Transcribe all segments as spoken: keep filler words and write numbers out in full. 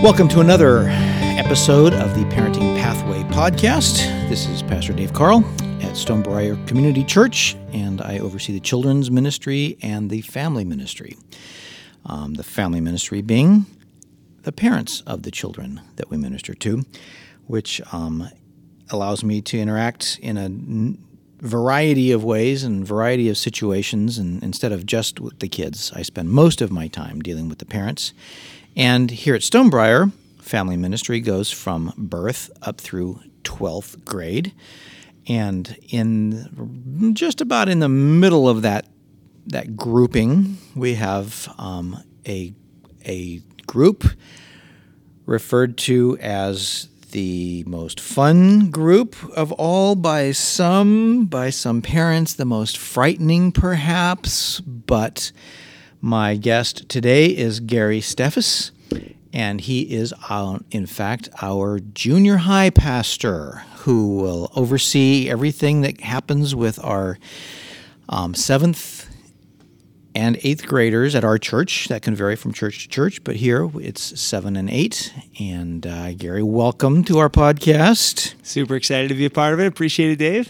Welcome to another episode of the Parenting Pathway podcast. This is Pastor Dave Carl at Stonebriar Community Church, and I oversee the children's ministry and the family ministry. Um, the family ministry being the parents of the children that we minister to, which um, allows me to interact in a n- variety of ways and variety of situations, and instead of just with the kids, I spend most of my time dealing with the parents. And here at Stonebriar, family ministry goes from birth up through twelfth grade. And in just about in the middle of that that grouping, we have um, a a group referred to as the most fun group of all by some, by some parents, the most frightening perhaps, but my guest today is Gary Steffes, and he is, uh, in fact, our junior high pastor who will oversee everything that happens with our um, seventh and eighth graders at our church. That can vary from church to church, but here it's seven and eight. And uh, Gary, welcome to our podcast. Super excited to be a part of it. Appreciate it, Dave.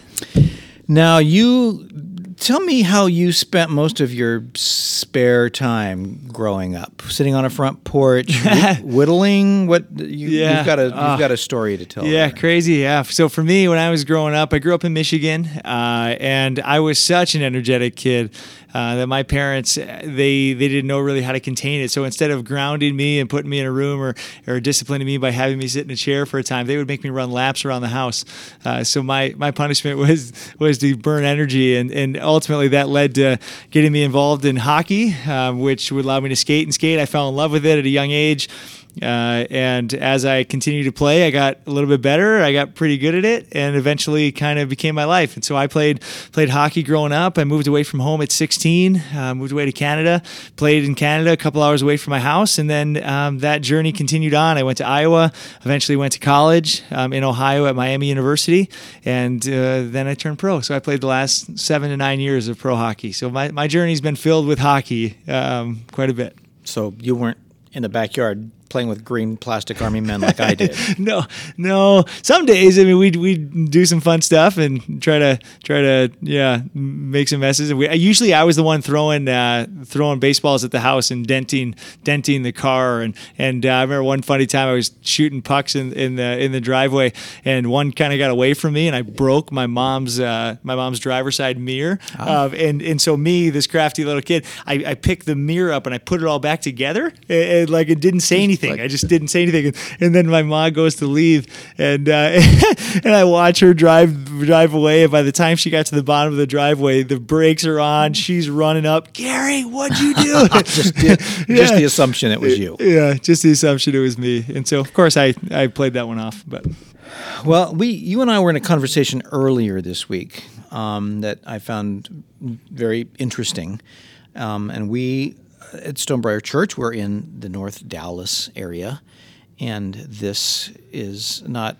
Now, you tell me how you spent most of your spare time growing up. Sitting on a front porch, whittling. What you, yeah. you've got a you've uh, got a story to tell. Yeah, there. crazy. Yeah. So for me, when I was growing up, I grew up in Michigan, uh, and I was such an energetic kid. Uh, that my parents, they they didn't know really how to contain it. So instead of grounding me and putting me in a room or, or disciplining me by having me sit in a chair for a time, they would make me run laps around the house. Uh, so my my punishment was was to burn energy, and, and ultimately that led to getting me involved in hockey, uh, which would allow me to skate and skate. I fell in love with it at a young age. Uh, and as I continued to play, I got a little bit better. I got pretty good at it, and eventually kind of became my life. And so I played played hockey growing up. I moved away from home at sixteen, uh, moved away to Canada, played in Canada a couple hours away from my house, and then um, that journey continued on. I went to Iowa, eventually went to college um, in Ohio at Miami University, and uh, then I turned pro. So I played the last seven to nine years of pro hockey. So my, my journey's been filled with hockey um, quite a bit. So you weren't in the backyard playing with green plastic army men like I did. no, no. Some days, I mean, we we do some fun stuff and try to try to yeah make some messes. And we usually I was the one throwing uh, throwing baseballs at the house and denting denting the car. And and uh, I remember one funny time I was shooting pucks in, in the in the driveway, and one kind of got away from me, and I broke my mom's uh, my mom's driver's side mirror. Oh. Um, and and so me, this crafty little kid, I, I picked the mirror up and I put it all back together, and, and like it didn't say anything. Like, I just didn't say anything, and, and then my mom goes to leave, and uh, and I watch her drive drive away. And by the time she got to the bottom of the driveway, the brakes are on. She's running up. Gary, what'd you do? just, the, just yeah. the assumption it was you. Yeah, just the assumption it was me. And so, of course, I, I played that one off. But well, we you and I were in a conversation earlier this week um, that I found very interesting, um, and we. At Stonebriar Church, we're in the North Dallas area, and this is not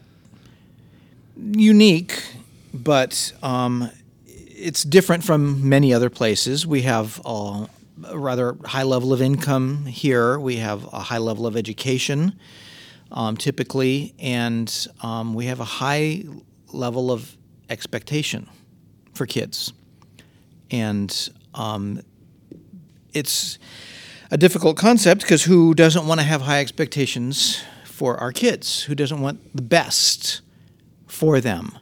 unique, but um, it's different from many other places. We have uh, a rather high level of income here. We have a high level of education, um, typically, and um, we have a high level of expectation for kids. And um, it's a difficult concept because who doesn't want to have high expectations for our kids? Who doesn't want the best for them?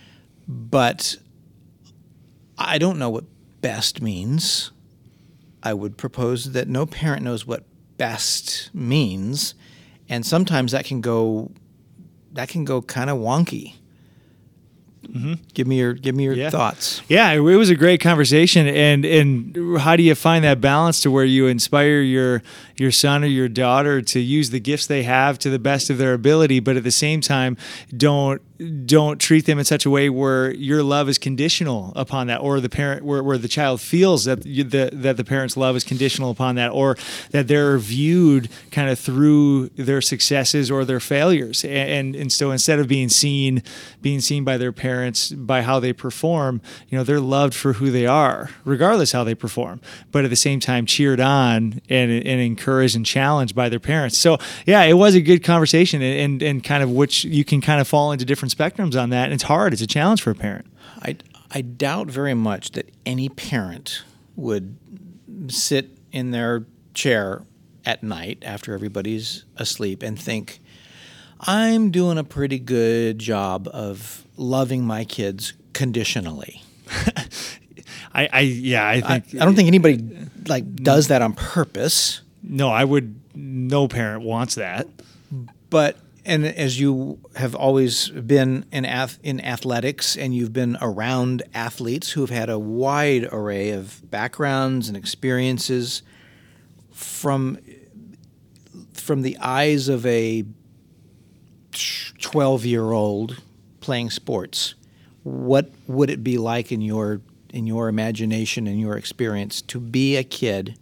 But I don't know what best means. I would propose that no parent knows what best means, and sometimes that can go that can go kind of wonky. Mm-hmm. Give me your give me your yeah. thoughts. Yeah, it was a great conversation, and and how do you find that balance to where you inspire your your son or your daughter to use the gifts they have to the best of their ability, but at the same time don't don't treat them in such a way where your love is conditional upon that, or the parent, where, where the child feels that you, the, that the parent's love is conditional upon that, or that they're viewed kind of through their successes or their failures. And, and, and so instead of being seen, being seen by their parents by how they perform, you know, they're loved for who they are, regardless how they perform, but at the same time cheered on and, and encouraged and challenged by their parents. So yeah, it was a good conversation, and, and, and kind of which you can kind of fall into different spectrums on that, and it's hard. It's a challenge for a parent. I, I doubt very much that any parent would sit in their chair at night after everybody's asleep and think, I'm doing a pretty good job of loving my kids conditionally. I, I yeah, I think I, I don't think anybody like does that on purpose. No, I would. No parent wants that. But and as you have always been in ath- in athletics, and you've been around athletes who have had a wide array of backgrounds and experiences, from from the eyes of a twelve-year-old playing sports, what would it be like in your in your imagination and your experience to be a kid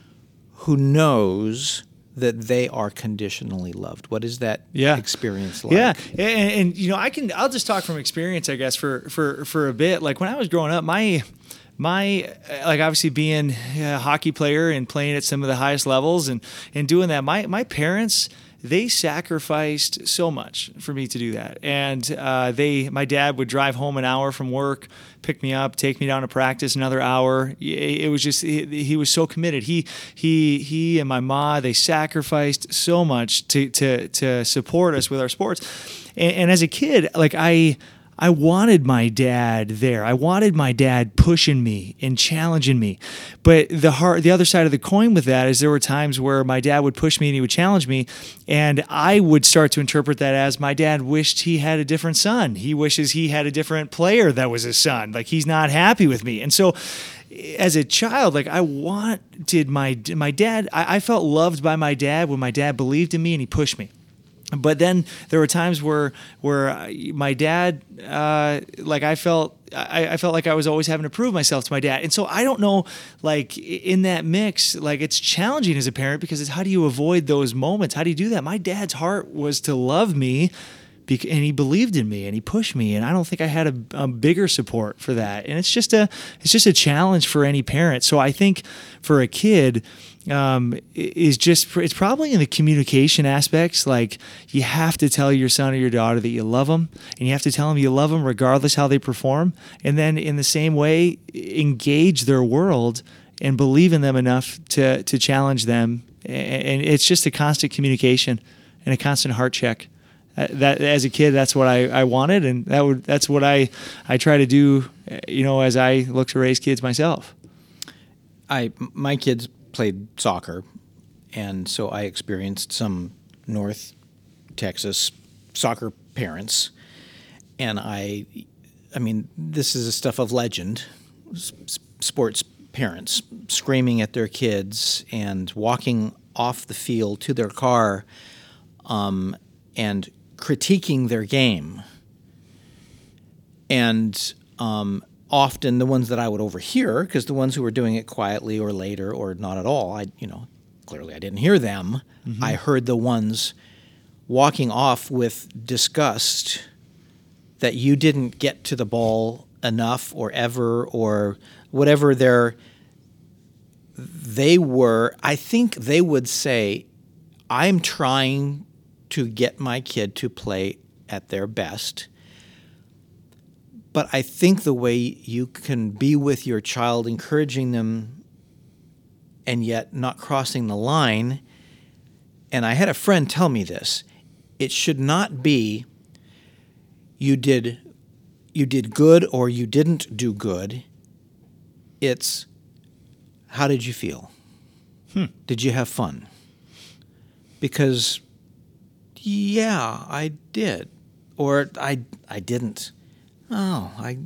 who knows that they are conditionally loved? What is that yeah. experience like? Yeah, and, and you know, I can. I'll just talk from experience, I guess, for for for a bit. Like when I was growing up, my my like obviously being a hockey player and playing at some of the highest levels and and doing that, my my parents, they sacrificed so much for me to do that. And uh, they, my dad would drive home an hour from work, pick me up, take me down to practice another hour. It was just, he, he was so committed. He, he, he and my ma, they sacrificed so much to, to, to support us with our sports. And, and as a kid, like I, I wanted my dad there. I wanted my dad pushing me and challenging me. But the hard, the other side of the coin with that is there were times where my dad would push me and he would challenge me, and I would start to interpret that as my dad wished he had a different son. He wishes he had a different player that was his son. Like he's not happy with me. And so as a child, like I wanted my my dad, I, I felt loved by my dad when my dad believed in me and he pushed me. But then there were times where where my dad, uh, like I felt, I, I felt like I was always having to prove myself to my dad, and so I don't know, like in that mix, like it's challenging as a parent because it's how do you avoid those moments? How do you do that? My dad's heart was to love me, and he believed in me and he pushed me, and I don't think I had a, a bigger support for that. And it's just a it's just a challenge for any parent. So I think for a kid. Um, is just it's probably in the communication aspects. Like you have to tell your son or your daughter that you love them, and you have to tell them you love them regardless how they perform. And then in the same way, engage their world and believe in them enough to to challenge them. And it's just a constant communication and a constant heart check. Uh, that as a kid, that's what I, I wanted, and that would that's what I I try to do. You know, as I look to raise kids myself. I my kids played soccer, and so I experienced some North Texas soccer parents, and I, I mean, this is the stuff of legend, s- sports parents screaming at their kids and walking off the field to their car, um, and critiquing their game, and um, often the ones that I would overhear, because the ones who were doing it quietly or later or not at all, I, you know, clearly I didn't hear them. Mm-hmm. I heard the ones walking off with disgust that you didn't get to the ball enough or ever or whatever their, they were, I think they would say, I'm trying to get my kid to play at their best. But I think the way you can be with your child, encouraging them and yet not crossing the line, and I had a friend tell me this, it should not be you did you did good or you didn't do good. It's how did you feel? Hmm. Did you have fun? Because, yeah, I did. Or I I didn't. Oh, I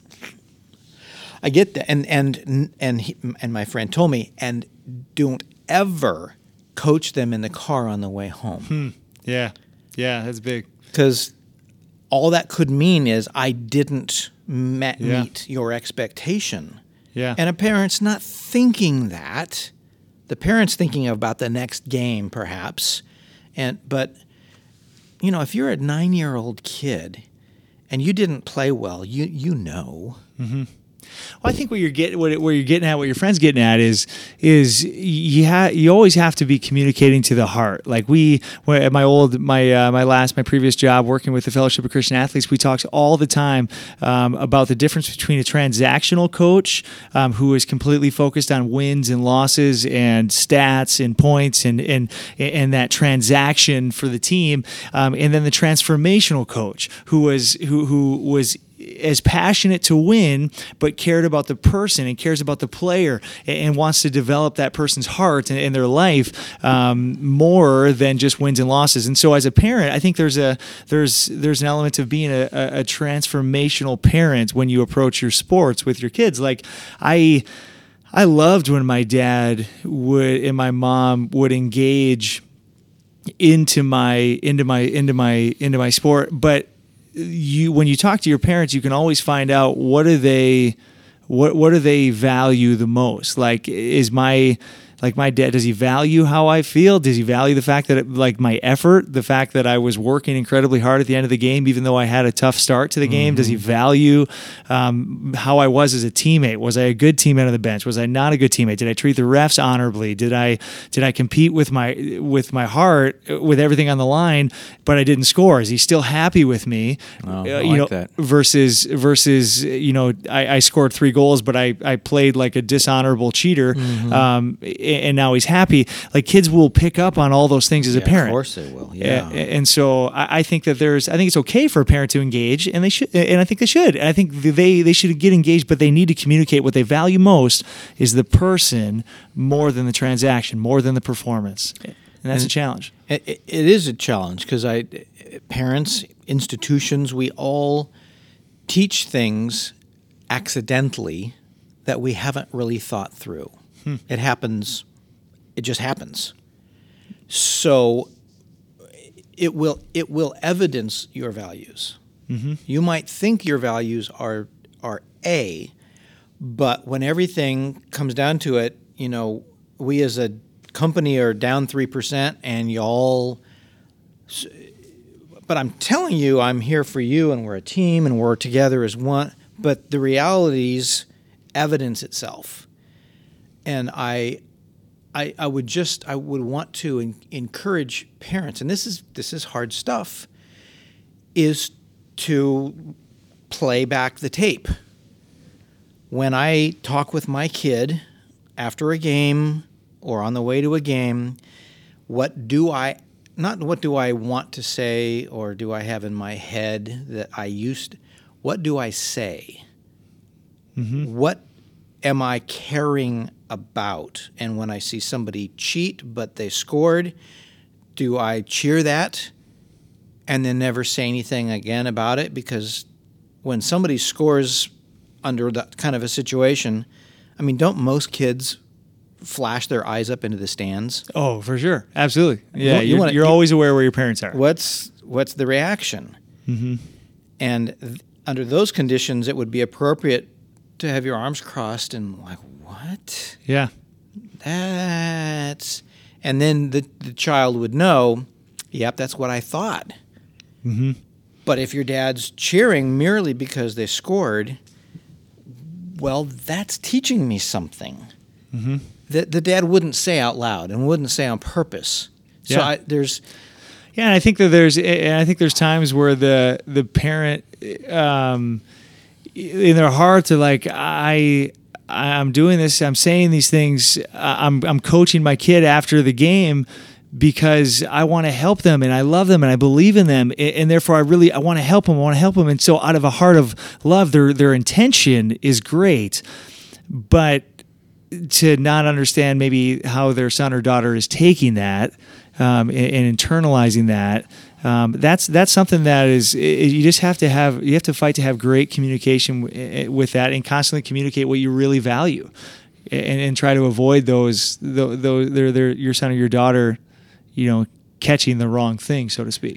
I get that, and and and he, and my friend told me, and don't ever coach them in the car on the way home. Hmm. Yeah, yeah, that's big. Because all that could mean is I didn't met, Yeah. meet your expectation. Yeah. And a parent's not thinking that. The parent's thinking about the next game, perhaps. And but, you know, if you're a nine-year-old kid and you didn't play well, you you know. Mm-hmm. Well, I think what you're getting, what where you're getting at, what your friend's getting at, is is you ha- you always have to be communicating to the heart. Like we, at my old, my uh, my last, my previous job, working with the Fellowship of Christian Athletes, we talked all the time um, about the difference between a transactional coach um, who is completely focused on wins and losses and stats and points and and and that transaction for the team, um, and then the transformational coach who was who who was as passionate to win, but cared about the person and cares about the player and wants to develop that person's heart and, and their life um, more than just wins and losses. And so, as a parent, I think there's a there's there's an element of being a, a, a transformational parent when you approach your sports with your kids. Like I. I loved when my dad would and my mom would engage into my into my into my into my sport, but you when you talk to your parents, you can always find out what do they what what do they value the most. Like is my like my dad, does he value how I feel? Does he value the fact that it, like my effort, the fact that I was working incredibly hard at the end of the game, even though I had a tough start to the game? Mm-hmm. Does he value um, how I was as a teammate? Was I a good teammate on the bench? Was I not a good teammate? Did I treat the refs honorably? Did I did I compete with my with my heart, with everything on the line, but I didn't score? Is he still happy with me? Oh, uh, I you like know, that. versus versus you know, I, I scored three goals, but I, I played like a dishonorable cheater. Mm-hmm. Um, and now he's happy. Like kids will pick up on all those things as yeah, a parent. Of course they will. Yeah. And so I think that there's, I think it's okay for a parent to engage, and they should, and I think they should. And I think they they should get engaged, but they need to communicate what they value most is the person more than the transaction, more than the performance. And that's and a challenge. It, it is a challenge because I, parents, institutions, we all teach things accidentally that we haven't really thought through. Hmm. It happens. It just happens. So it will it will evidence your values. Mm-hmm. You might think your values are are A, but when everything comes down to it, you know, we as a company are down three percent, and y'all. But I'm telling you, I'm here for you, and we're a team, and we're together as one. But the realities evidence itself, and I. I, I would just I would want to in, encourage parents, and this is this is hard stuff, is to play back the tape. When I talk with my kid after a game or on the way to a game, what do I not what do I want to say or do I have in my head that I used? What do I say? Mm-hmm. What am I caring about? And when I see somebody cheat but they scored, do I cheer that and then never say anything again about it? Because when somebody scores under that kind of a situation, I mean, don't most kids flash their eyes up into the stands? Oh, for sure. Absolutely. Yeah, you you're, wanna, you're you, always aware where your parents are. What's what's the reaction? Mm-hmm. And th- under those conditions, it would be appropriate to have your arms crossed and like, what? Yeah. That's... And then the, the child would know, yep, that's what I thought. Mm-hmm. But if your dad's cheering merely because they scored, well, that's teaching me something. Mm-hmm. That the dad wouldn't say out loud and wouldn't say on purpose. So yeah. I, there's... Yeah, and I think that there's, and I think there's times where the the parent, um, in their heart, are like, I, I'm doing this, I'm saying these things, I'm I'm coaching my kid after the game because I want to help them and I love them and I believe in them, and therefore I really I want to help them, I want to help them, and so out of a heart of love, their their intention is great, but to not understand maybe how their son or daughter is taking that. Um, and, and internalizing that, um, that's that's something that is it, you just have to have you have to fight to have great communication w- with that and constantly communicate what you really value, and, and try to avoid those those, those they're, they're, your son or your daughter, you know, catching the wrong thing, so to speak.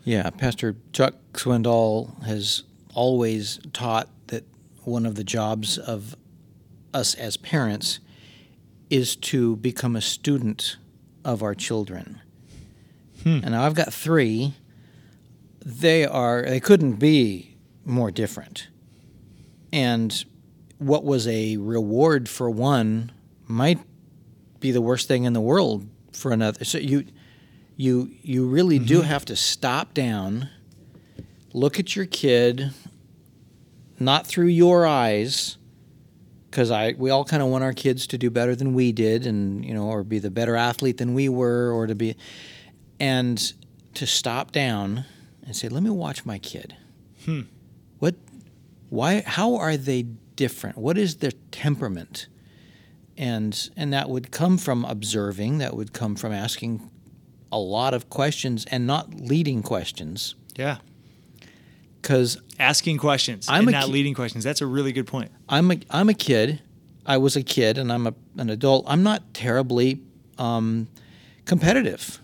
Yeah, Pastor Chuck Swindoll has always taught that one of the jobs of us as parents is to become a student of our children. Hmm. And now I've got three. They are they couldn't be more different. And what was a reward for one might be the worst thing in the world for another. So you you you really mm-hmm. do have to stop down, look at your kid, not through your eyes, because I we all kind of want our kids to do better than we did, and you know, or be the better athlete than we were, or to be, and to stop down and say, let me watch my kid. Hmm. What, why, how are they different? What is their temperament? And and that would come from observing. That would come from asking a lot of questions and not leading questions. Yeah. Because asking questions I'm and not ki- leading questions. That's a really good point. I'm a I'm a kid. I was a kid, and I'm a, an adult. I'm not terribly um, competitive.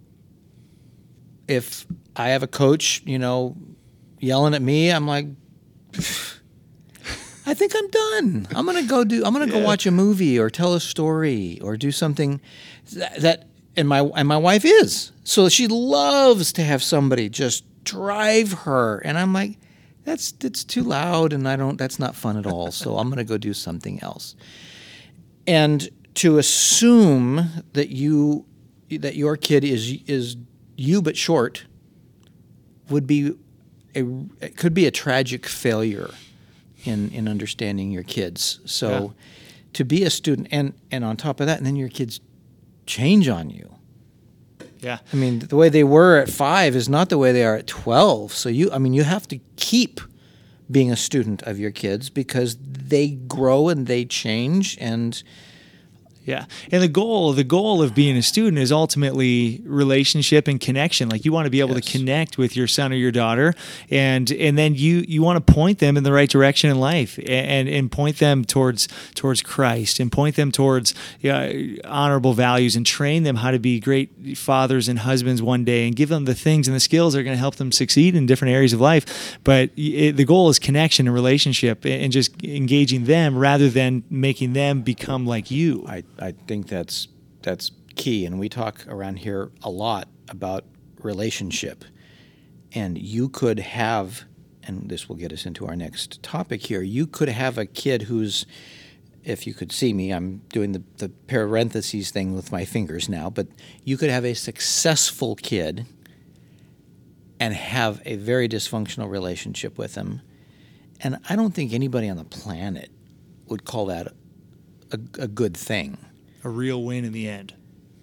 If I have a coach, you know, yelling at me, I'm like, I think I'm done. I'm gonna go do. I'm gonna yeah. go watch a movie or tell a story or do something that, that. And my and my wife is so she loves to have somebody just drive her, and I'm like, that's that's too loud, and I don't. That's not fun at all. So I'm gonna go do something else. And to assume that you that your kid is is you but short would be a it could be a tragic failure in in understanding your kids. So yeah. to be a student, and and on top of that, and then your kids change on you. Yeah. I mean, the way they were at five is not the way they are at twelve. So you, I mean, you have to keep being a student of your kids because they grow and they change. And yeah, and the goal, the goal of being a student is ultimately relationship and connection. Like you want to be able yes. to connect with your son or your daughter, and and then you you want to point them in the right direction in life, and and point them towards towards Christ, and point them towards uh, honorable values, and train them how to be great fathers and husbands one day, and give them the things and the skills that are going to help them succeed in different areas of life. But it, the goal is connection and relationship, and just engaging them rather than making them become like you. I, I think that's that's key, and we talk around here a lot about relationship. And you could have, and this will get us into our next topic here, you could have a kid who's, if you could see me, I'm doing the, the parentheses thing with my fingers now, but you could have a successful kid and have a very dysfunctional relationship with him. And I don't think anybody on the planet would call that a, a good thing. A real win in the end.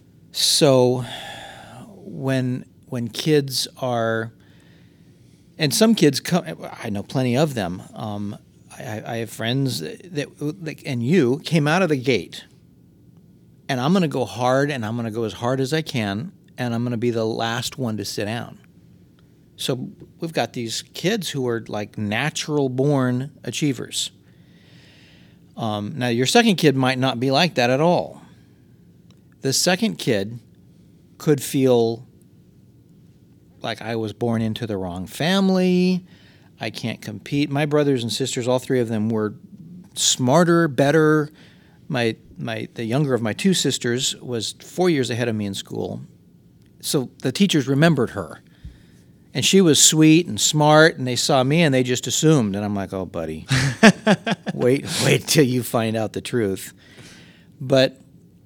So when when kids are, and some kids come, I know plenty of them. Um, I, I have friends that, like, and you came out of the gate, and I'm going to go hard, and I'm going to go as hard as I can, and I'm going to be the last one to sit down. So we've got these kids who are like natural born achievers. Um, now, your second kid might not be like that at all. The second kid could feel like I was born into the wrong family. I can't compete. My brothers and sisters, all three of them, were smarter, better. My my the younger of my two sisters was four years ahead of me in school. So the teachers remembered her. And she was sweet and smart, and they saw me and they just assumed. And I'm like, oh, buddy, wait, wait till you find out the truth. But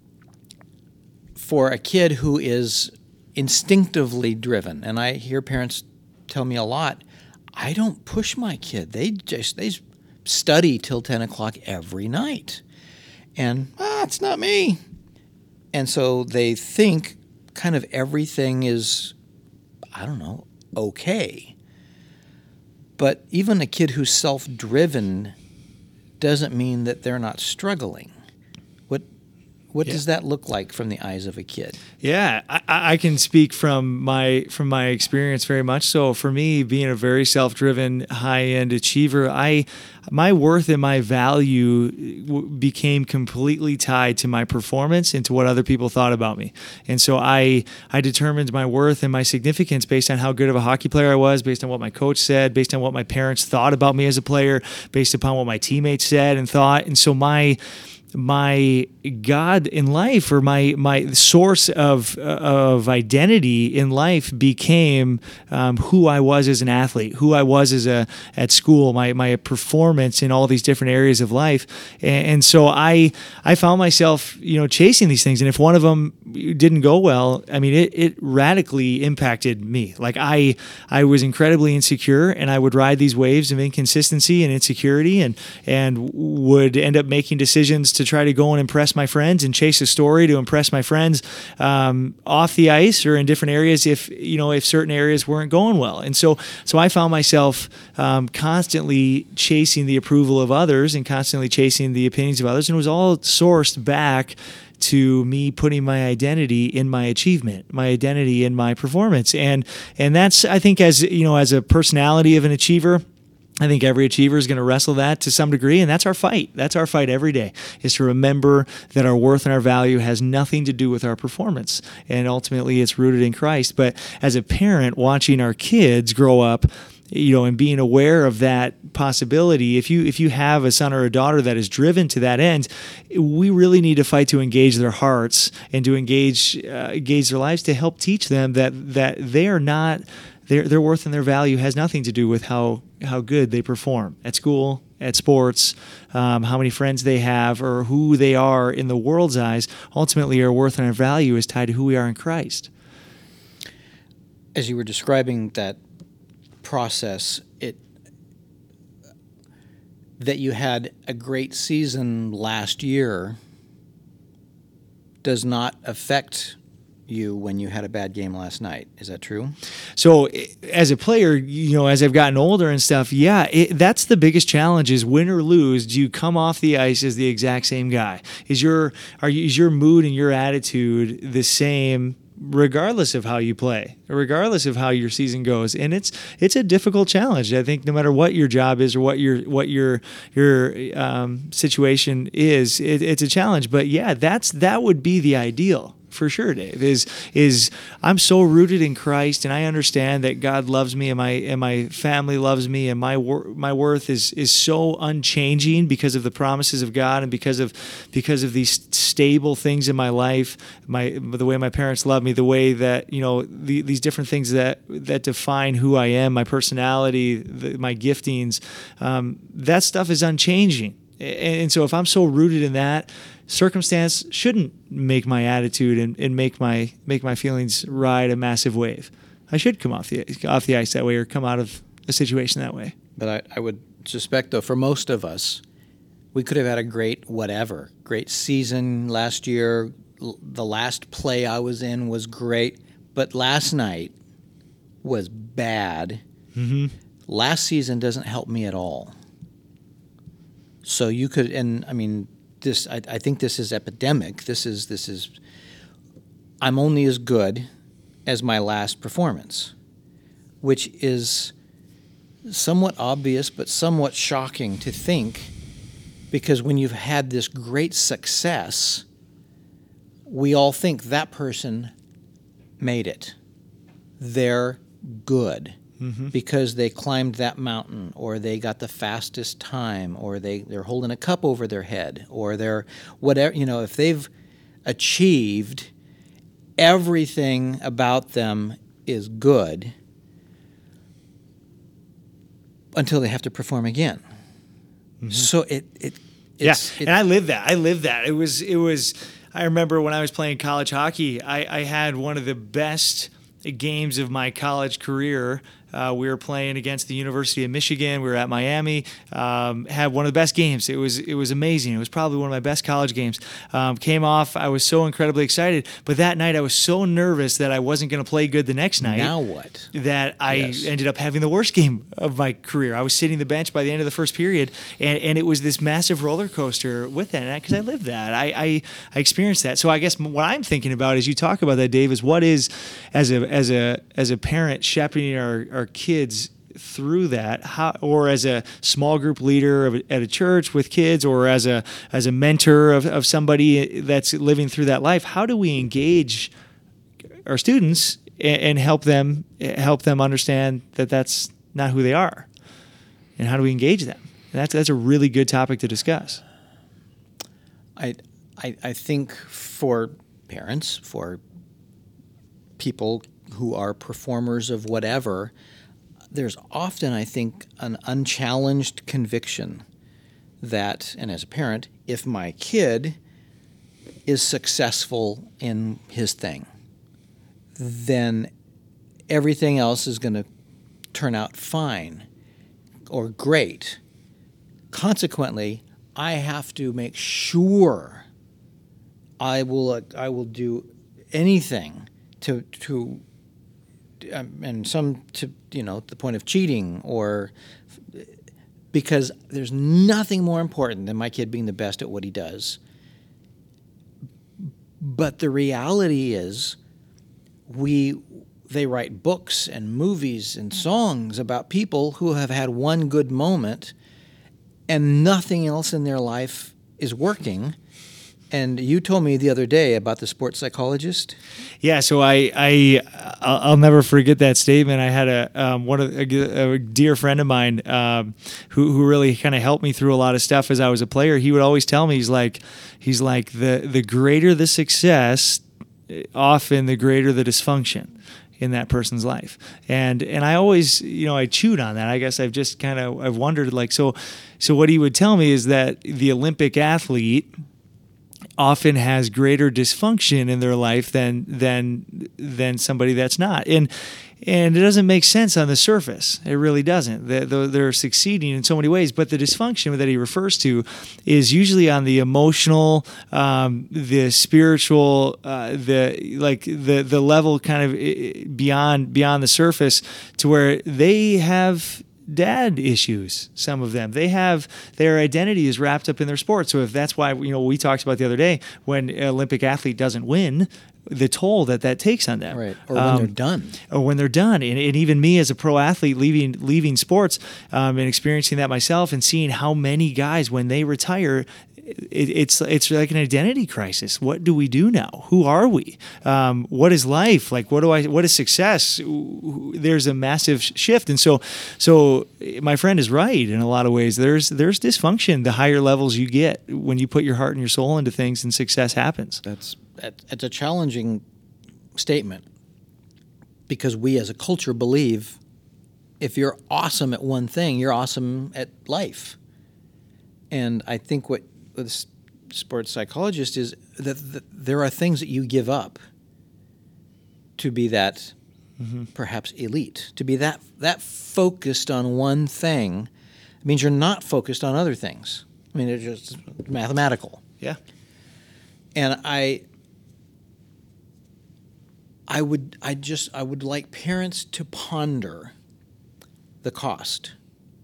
for a kid who is instinctively driven, and I hear parents tell me a lot, I don't push my kid. They just they study till ten o'clock every night. And, ah, it's not me. And so they think kind of everything is, I don't know, okay. But even a kid who's self-driven doesn't mean that they're not struggling. What What Yeah. does that look like from the eyes of a kid? Yeah, I, I can speak from my from my experience very much so. For me, being a very self-driven, high-end achiever, I my worth and my value w- became completely tied to my performance and to what other people thought about me. And so I I determined my worth and my significance based on how good of a hockey player I was, based on what my coach said, based on what my parents thought about me as a player, based upon what my teammates said and thought. And so my my God in life, or my my source of of identity in life, became um, who I was as an athlete, who I was as a at school, my my performance in all these different areas of life, and, and so I I found myself you know chasing these things, and if one of them didn't go well, I mean it it radically impacted me. Like I I was incredibly insecure, and I would ride these waves of inconsistency and insecurity, and and would end up making decisions to to try to go and impress my friends and chase a story to impress my friends um, off the ice or in different areas if you know if certain areas weren't going well. And so so I found myself um, constantly chasing the approval of others and constantly chasing the opinions of others, and it was all sourced back to me putting my identity in my achievement, my identity in my performance. And and that's, I think, as you know, as a personality of an achiever, I think every achiever is going to wrestle that to some degree, and that's our fight. That's our fight every day, is to remember that our worth and our value has nothing to do with our performance, and ultimately it's rooted in Christ. But as a parent, watching our kids grow up, you know, and being aware of that possibility, if you if you have a son or a daughter that is driven to that end, we really need to fight to engage their hearts and to engage uh, engage their lives to help teach them that that they are not. Their, their worth and their value has nothing to do with how, how good they perform at school, at sports, um, how many friends they have, or who they are in the world's eyes. Ultimately, our worth and our value is tied to who we are in Christ. As you were describing that process, it that you had a great season last year does not affect you when you had a bad game last night. Is that true? So as a player, you know, as I've gotten older and stuff, yeah, it, that's the biggest challenge is win or lose. Do you come off the ice as the exact same guy? Is your, are you, is your mood and your attitude the same regardless of how you play, regardless of how your season goes? And it's it's a difficult challenge. I think no matter what your job is or what your what your your um, situation is, it, it's a challenge. But yeah, that's that would be the ideal. For sure, Dave, is is I'm so rooted in Christ, and I understand that God loves me, and my and my family loves me, and my wor- my worth is is so unchanging because of the promises of God, and because of because of these stable things in my life, my the way my parents love me, the way that you know the, these different things that that define who I am, my personality, the, my giftings, um, that stuff is unchanging. And so if I'm so rooted in that, circumstance shouldn't make my attitude and, and make my make my feelings ride a massive wave. I should come off the off the ice that way or come out of a situation that way. But I, I would suspect, though, for most of us, we could have had a great whatever, great season last year. The last play I was in was great, but last night was bad. Mm-hmm. Last season doesn't help me at all. So you could, and I mean, this. I, I think this is epidemic. This is this is. I'm only as good as my last performance, which is somewhat obvious, but somewhat shocking to think, because when you've had this great success, we all think that person made it. They're good. Mm-hmm. Because they climbed that mountain, or they got the fastest time, or they, they're holding a cup over their head, or they're whatever, you know, if they've achieved, everything about them is good until they have to perform again. Mm-hmm. So it, it it's, yeah, it, and I lived that. I lived that. It was, it was, I remember when I was playing college hockey, I, I had one of the best games of my college career Uh, we were playing against the University of Michigan. We were at Miami. Um, had one of the best games. It was it was amazing. It was probably one of my best college games. Um, came off. I was so incredibly excited. But that night I was so nervous that I wasn't going to play good the next night. Now what? That I Yes. ended up having the worst game of my career. I was sitting the bench by the end of the first period, and, and it was this massive roller coaster with that. Because I lived that, I, I I experienced that. So I guess what I'm thinking about as you talk about that, Dave, is what is as a as a as a parent shepherding our, our kids through that, how, or as a small group leader of, at a church with kids, or as a as a mentor of, of somebody that's living through that life. How do we engage our students and, and help them help them understand that that's not who they are, and how do we engage them? And that's that's a really good topic to discuss. I, I, I think for parents, for people who are performers of whatever, there's often, I think, an unchallenged conviction that, and as a parent, if my kid is successful in his thing, then everything else is going to turn out fine or great. Consequently, I have to make sure I will uh, I will do anything to to um, and some to you know the point of cheating, or because there's nothing more important than my kid being the best at what he does. But the reality is, we they write books and movies and songs about people who have had one good moment and nothing else in their life is working. And you told me the other day about the sports psychologist. Yeah, so I, I, I'll never forget that statement. I had a um, one of a, a dear friend of mine um, who who really kind of helped me through a lot of stuff as I was a player. He would always tell me, he's like, he's like the the greater the success, often the greater the dysfunction in that person's life. And and I always, you know, I chewed on that. I guess I've just kind of I've wondered, like, so so what he would tell me is that the Olympic athlete often has greater dysfunction in their life than than than somebody that's not. And and it doesn't make sense on the surface. It really doesn't. They're, they're succeeding in so many ways, but the dysfunction that he refers to is usually on the emotional, um, the spiritual, uh, the like the the level kind of beyond beyond the surface, to where they have dad issues. Some of them, they have their identity is wrapped up in their sport. So if that's why, you know, we talked about the other day, when an Olympic athlete doesn't win, the toll that that takes on them, right? Or when um, they're done, or when they're done, and, and even me as a pro athlete leaving leaving sports um, and experiencing that myself, and seeing how many guys when they retire, It, it's it's like an identity crisis. What do we do now? Who are we? Um, what is life? Like, what do I? What is success? There's a massive shift, and so so my friend is right in a lot of ways. There's there's dysfunction the higher levels you get when you put your heart and your soul into things, and success happens. That's it's a challenging statement, because we as a culture believe if you're awesome at one thing, you're awesome at life. And I think what the sports psychologist is that, that there are things that you give up to be that mm-hmm. perhaps elite, to be that that focused on one thing. It means you're not focused on other things. I mean, it's just mathematical. Yeah. And I I would I just I would like parents to ponder the cost.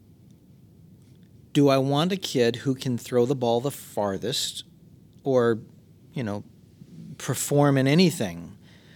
Do I want a kid who can throw the ball the farthest, or, you know, perform in anything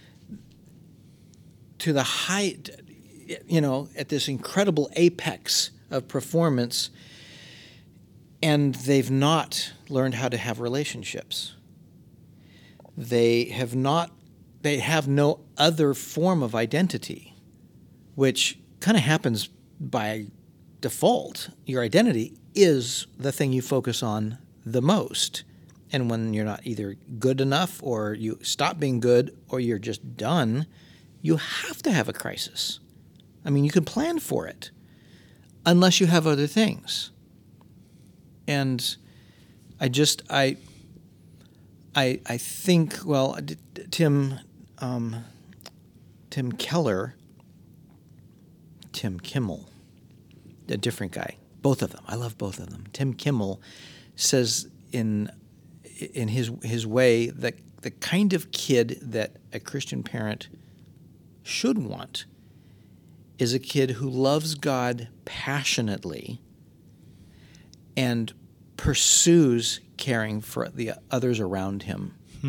to the height, you know, at this incredible apex of performance, and they've not learned how to have relationships? They have not, they have no other form of identity, which kind of happens by default. Your identity is the thing you focus on the most. And when you're not either good enough, or you stop being good, or you're just done, you have to have a crisis. I mean, you can plan for it unless you have other things. And I just, I, I, I think, well, Tim, um, Tim Keller Tim Kimmel, a different guy. Both of them. I love both of them. Tim Kimmel says in in his his way that the kind of kid that a Christian parent should want is a kid who loves God passionately and pursues caring for the others around him. Hmm.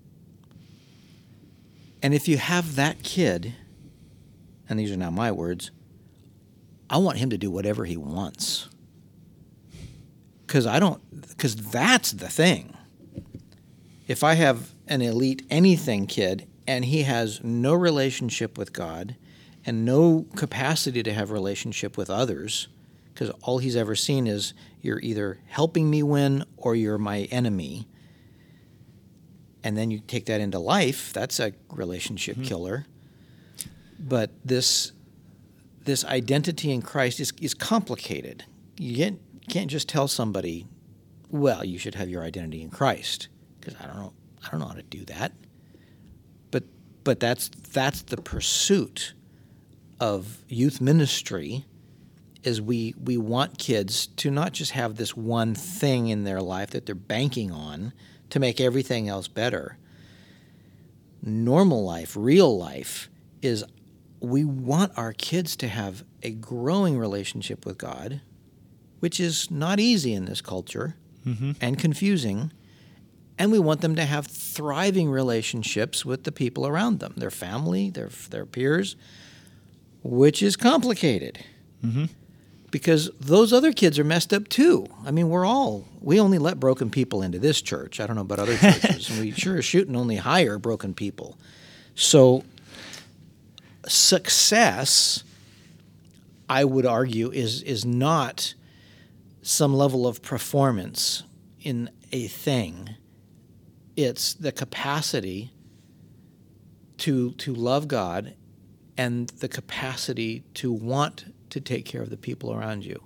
And if you have that kid, and these are now my words, I want him to do whatever he wants. Because I don't, because that's the thing. If I have an elite anything kid and he has no relationship with God and no capacity to have relationship with others, because all he's ever seen is you're either helping me win or you're my enemy, and then you take that into life, that's a relationship mm-hmm. killer. But this this identity in Christ is, is complicated. You can't, can't just tell somebody, well, you should have your identity in Christ, because I don't know I don't know how to do that. But but that's that's the pursuit of youth ministry, is we we want kids to not just have this one thing in their life that they're banking on to make everything else better. Normal life, real life, is we want our kids to have a growing relationship with God, which is not easy in this culture mm-hmm. and confusing. And we want them to have thriving relationships with the people around them, their family, their their peers, which is complicated. Mm-hmm. Because those other kids are messed up too. I mean, we're all, we only let broken people into this church. I don't know about other churches. And we sure as shooting only hire broken people. So success, I would argue, is is not some level of performance in a thing. It's the capacity to to love God and the capacity to want to take care of the people around you.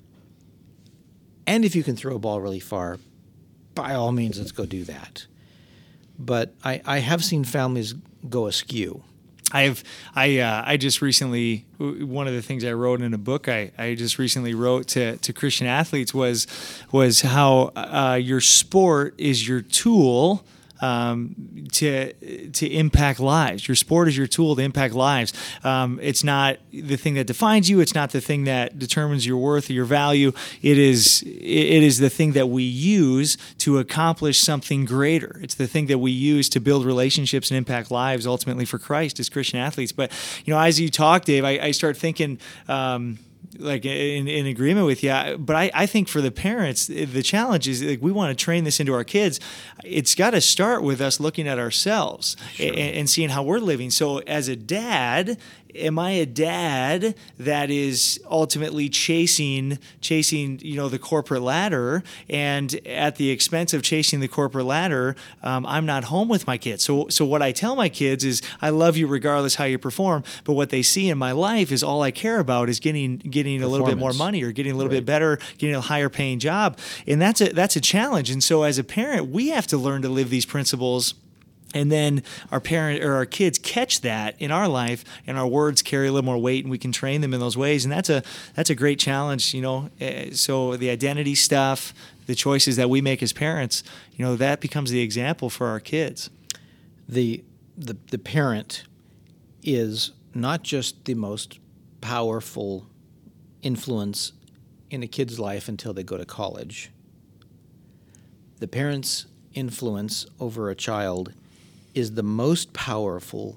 And if you can throw a ball really far, by all means, let's go do that. But I, I have seen families go askew. I have I uh, I just recently, one of the things I wrote in a book I, I just recently wrote to, to Christian athletes was was how uh, your sport is your tool um, to to impact lives. Your sport is your tool to impact lives. Um, it's not the thing that defines you. It's not the thing that determines your worth or your value. It is it is the thing that we use to accomplish something greater. It's the thing that we use to build relationships and impact lives ultimately for Christ as Christian athletes. But you know, as you talk, Dave, I, I start thinking. Um, like in, in agreement with you. But I, I think for the parents, the challenge is like we want to train this into our kids. It's got to start with us looking at ourselves sure. and, and seeing how we're living. So as a dad, am I a dad that is ultimately chasing, chasing, you know, the corporate ladder, and at the expense of chasing the corporate ladder, um, I'm not home with my kids. So, so what I tell my kids is, I love you regardless how you perform. But what they see in my life is all I care about is getting, getting a little bit more money or getting a little right. bit better, getting a higher paying job, and that's a that's a challenge. And so, as a parent, we have to learn to live these principles. And then our parent or our kids catch that in our life, and our words carry a little more weight, and we can train them in those ways. And that's a that's a great challenge, you know. So the identity stuff, the choices that we make as parents, you know, that becomes the example for our kids. The the the parent is not just the most powerful influence in a kid's life until they go to college. The parent's influence over a child is the most powerful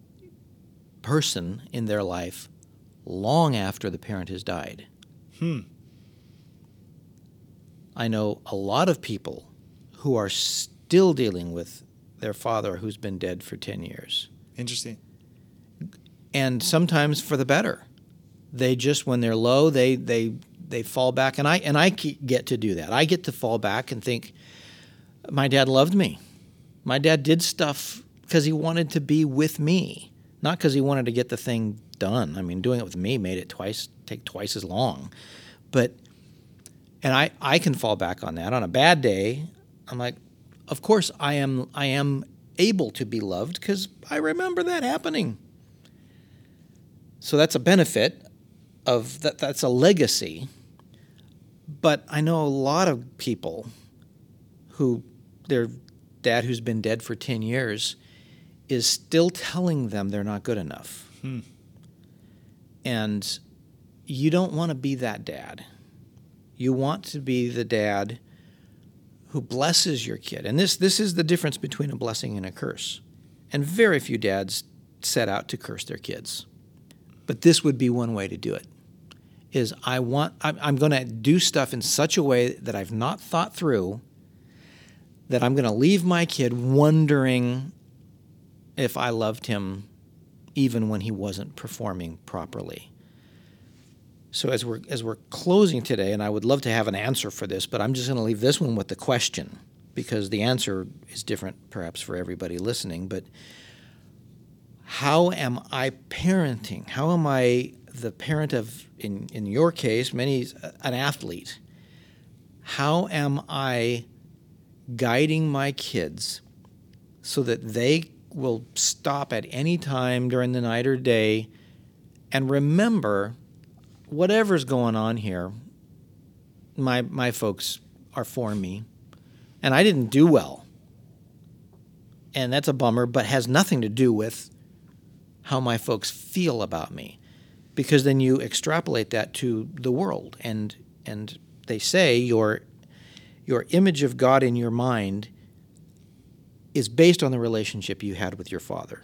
person in their life long after the parent has died. Hmm. I know a lot of people who are still dealing with their father who's been dead for ten years. Interesting. And sometimes for the better. They just, when they're low, they they they fall back. And I and I get to do that. I get to fall back and think, my dad loved me. My dad did stuff because he wanted to be with me, not because he wanted to get the thing done. I mean, doing it with me made it twice take twice as long. But, and I, I can fall back on that. On a bad day, I'm like, of course I am I am able to be loved because I remember that happening. So that's a benefit. of that. That's a legacy. But I know a lot of people who their dad, who's been dead for ten years, is still telling them they're not good enough. Hmm. And you don't want to be that dad. You want to be the dad who blesses your kid. And this this is the difference between a blessing and a curse. And very few dads set out to curse their kids. But this would be one way to do it. Is I want I'm, I'm going to do stuff in such a way that I've not thought through, that I'm going to leave my kid wondering if I loved him even when he wasn't performing properly. So as we're as we're closing today, and I would love to have an answer for this, but I'm just going to leave this one with the question, because the answer is different perhaps for everybody listening. But how am I parenting? How am I the parent of, in, in your case, many an athlete? How am I guiding my kids so that they will stop at any time during the night or day and remember, whatever's going on here, my my folks are for me, and I didn't do well, and that's a bummer, but has nothing to do with how my folks feel about me, because then you extrapolate that to the world, and and they say your your image of God in your mind is based on the relationship you had with your father.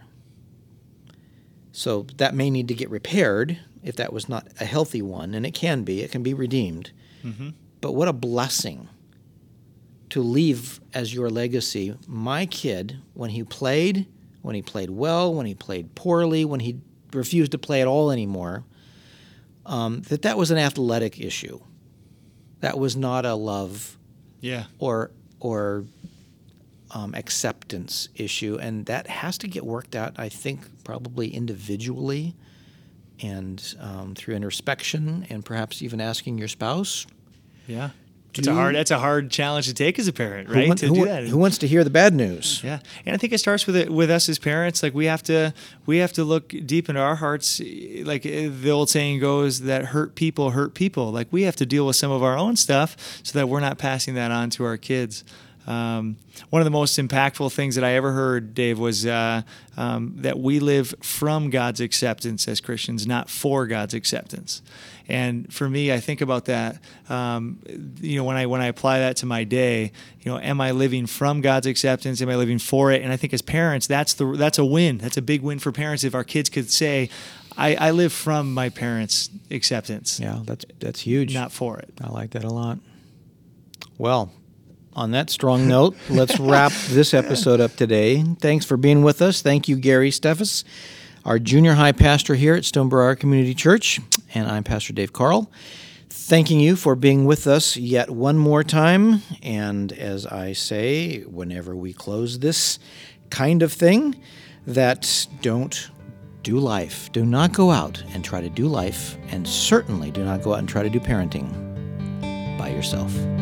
So that may need to get repaired if that was not a healthy one, and it can be. It can be redeemed. Mm-hmm. But what a blessing to leave as your legacy my kid, when he played, when he played well, when he played poorly, when he refused to play at all anymore, um, that that was an athletic issue. That was not a love yeah. or or um, acceptance issue, and that has to get worked out, I think, probably individually and um, through introspection, and perhaps even asking your spouse. Yeah. It's a hard. That's a hard challenge to take as a parent, right? Who, want, to who, do that. Who wants to hear the bad news? Yeah, and I think it starts with it with us as parents. Like we have to, we have to look deep into our hearts. Like the old saying goes, that hurt people hurt people. Like we have to deal with some of our own stuff so that we're not passing that on to our kids. Um, one of the most impactful things that I ever heard, Dave, was uh, um, that we live from God's acceptance as Christians, not for God's acceptance. And for me, I think about that. Um, you know, when I when I apply that to my day, you know, am I living from God's acceptance? Am I living for it? And I think as parents, that's the that's a win. That's a big win for parents if our kids could say, I, I live from my parents' acceptance. Yeah, that's that's huge. Not for it. I like that a lot. Well, on that strong note, let's wrap this episode up today. Thanks for being with us. Thank you, Gary Steffes, our junior high pastor here at Stoneborough Community Church, and I'm Pastor Dave Carl. Thanking you for being with us yet one more time. And as I say, whenever we close this kind of thing, that don't do life. Do not go out and try to do life, and certainly do not go out and try to do parenting by yourself.